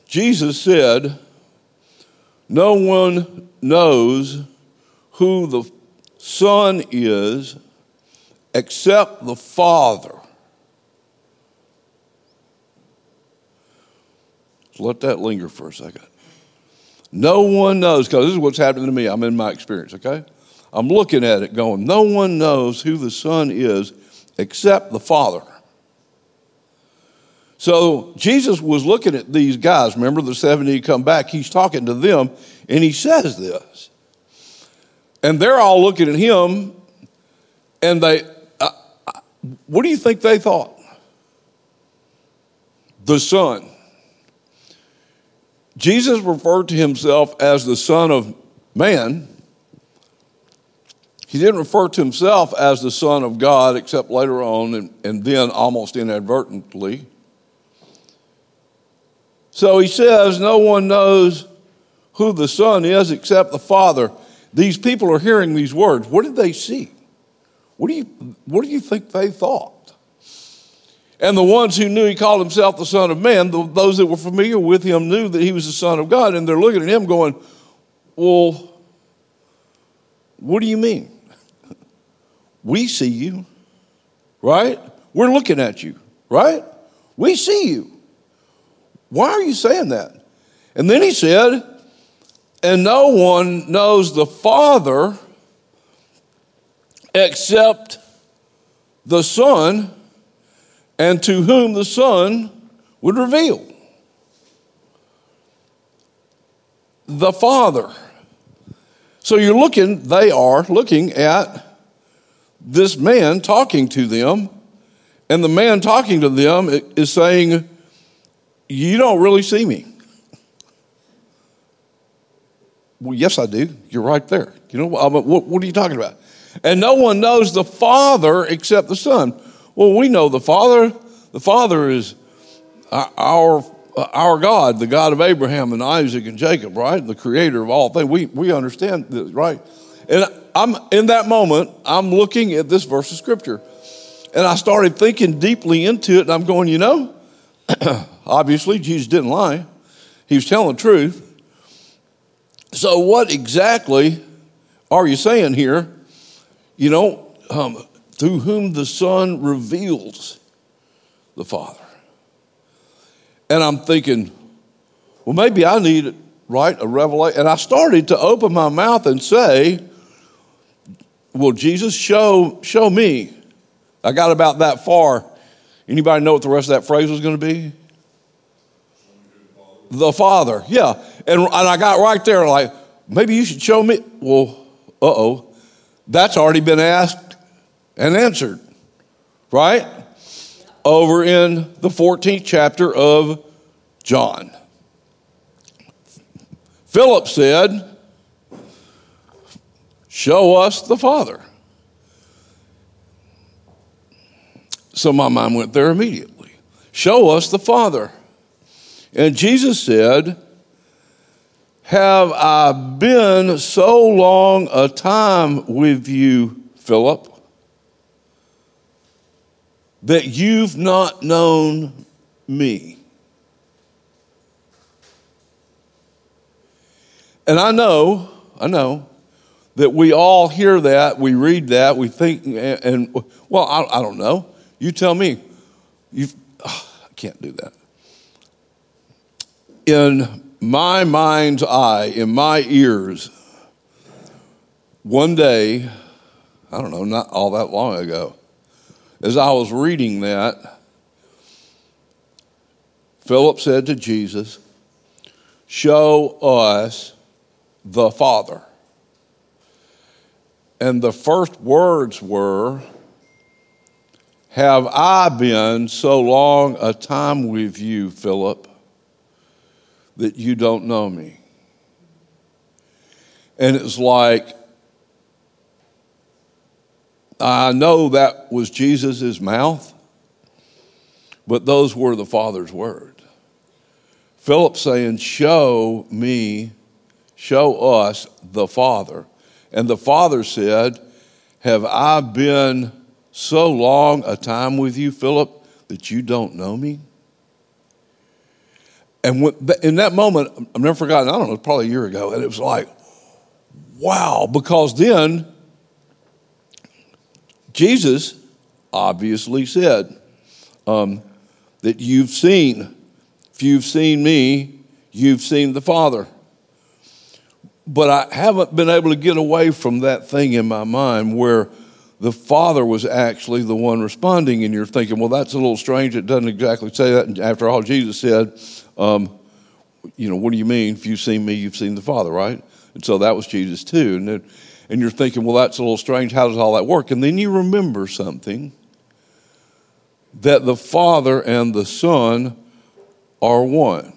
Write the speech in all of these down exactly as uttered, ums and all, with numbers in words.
Jesus said, no one knows who the Son is except the Father. So let that linger for a second. No one knows, because this is what's happening to me. I'm in my experience, okay? I'm looking at it going, no one knows who the Son is except the Father. So Jesus was looking at these guys. Remember the seventy come back. He's talking to them, and he says this. And they're all looking at him, and they, uh, what do you think they thought? The Son. Jesus referred to himself as the Son of Man. He didn't refer to himself as the Son of God, except later on, and, and then almost inadvertently. So he says, no one knows who the Son is except the Father. These people are hearing these words. What did they see? What do you, what do you think they thought? And the ones who knew he called himself the Son of Man, the, those that were familiar with him knew that he was the Son of God. And they're looking at him going, well, what do you mean? We see you, right? We're looking at you, right? We see you. Why are you saying that? And then he said, and no one knows the Father except the Son, and to whom the Son would reveal. The Father. So you're looking, they are looking at this man talking to them, and the man talking to them is saying, you don't really see me. Well, yes, I do. You're right there. You know, what, what are you talking about? And no one knows the Father except the Son. Well, we know the Father. The Father is our, our God, the God of Abraham and Isaac and Jacob, right? The creator of all things. We, we understand this, right? And I'm in that moment, I'm looking at this verse of Scripture. And I started thinking deeply into it, and I'm going, you know, obviously, Jesus didn't lie. He was telling the truth. So what exactly are you saying here? You know, um, through whom the Son reveals the Father. And I'm thinking, well, maybe I need, right, a revelation. And I started to open my mouth and say, well, Jesus, show, show me. I got about that far. Anybody know what the rest of that phrase was going to be? The Father, yeah. And, and I got right there like, maybe you should show me. Well, uh-oh. That's already been asked and answered, right? Over in the fourteenth chapter of John. Philip said, show us the Father. So my mind went there immediately. Show us the Father. And Jesus said, have I been so long a time with you, Philip, that you've not known me? And I know, I know that we all hear that, we read that, we think, and, and well, I, I don't know. You tell me. You, oh, I can't do that. In my mind's eye, in my ears, one day, I don't know, not all that long ago, as I was reading that, Philip said to Jesus, show us the Father. And the first words were, have I been so long a time with you, Philip, that you don't know me? And it's like, I know that was Jesus' mouth, but those were the Father's words. Philip saying, show me, show us the Father. And the Father said, have I been so long a time with you, Philip, that you don't know me? And when, in that moment, I've never forgotten, I don't know, probably a year ago, and it was like, wow, because then Jesus obviously said um, that you've seen, if you've seen me, you've seen the Father. But I haven't been able to get away from that thing in my mind where the Father was actually the one responding, and you're thinking, well, that's a little strange. It doesn't exactly say that. And after all, Jesus said, um, you know, what do you mean? If you've seen me, you've seen the Father, right? And so that was Jesus too. And, then, and you're thinking, well, that's a little strange. How does all that work? And then you remember something, that the Father and the Son are one.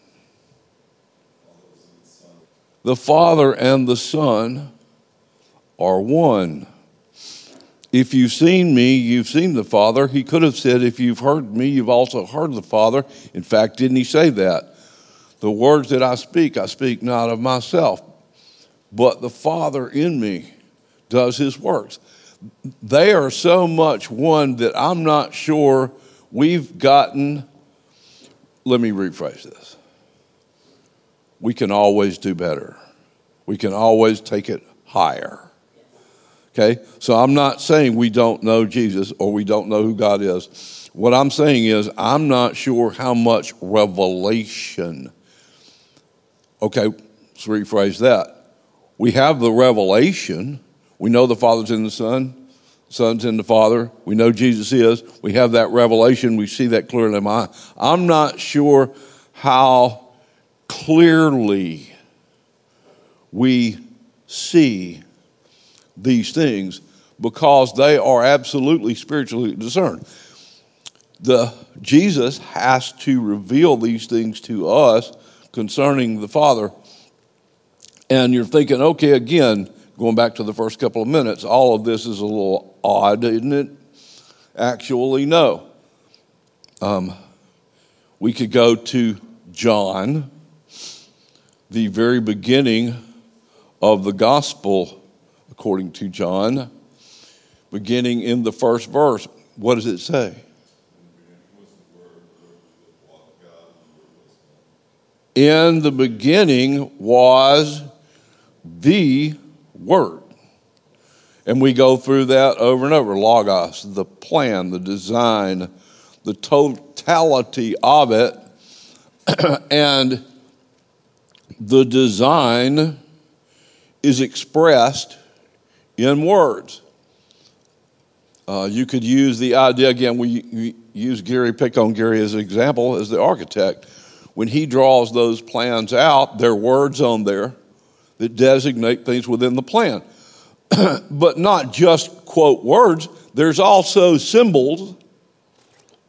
The Father and the Son are one. If you've seen me, you've seen the Father. He could have said, if you've heard me, you've also heard the Father. In fact, didn't he say that? The words that I speak, I speak not of myself, but the Father in me does his works. They are so much one that I'm not sure we've gotten. Let me rephrase this. We can always do better. We can always take it higher. Okay? So I'm not saying we don't know Jesus or we don't know who God is. What I'm saying is I'm not sure how much revelation. Okay, let's rephrase that. We have the revelation. We know the Father's in the Son. The Son's in the Father. We know Jesus is. We have that revelation. We see that clearly in my eye. I'm not sure how clearly we see these things because they are absolutely spiritually discerned. The Jesus has to reveal these things to us concerning the Father. And you're thinking, okay, again, going back to the first couple of minutes, all of this is a little odd, isn't it? Actually, no. Um, we could go to John, the very beginning of the gospel according to John, beginning in the first verse. What does it say? In the beginning was the Word. And we go through that over and over. Logos, the plan, the design, the totality of it. And the design is expressed in words. Uh, you could use the idea, again, we, we use Gary, pick on Gary as an example, as the architect. When he draws those plans out, there are words on there that designate things within the plan. But not just, quote, words. There's also symbols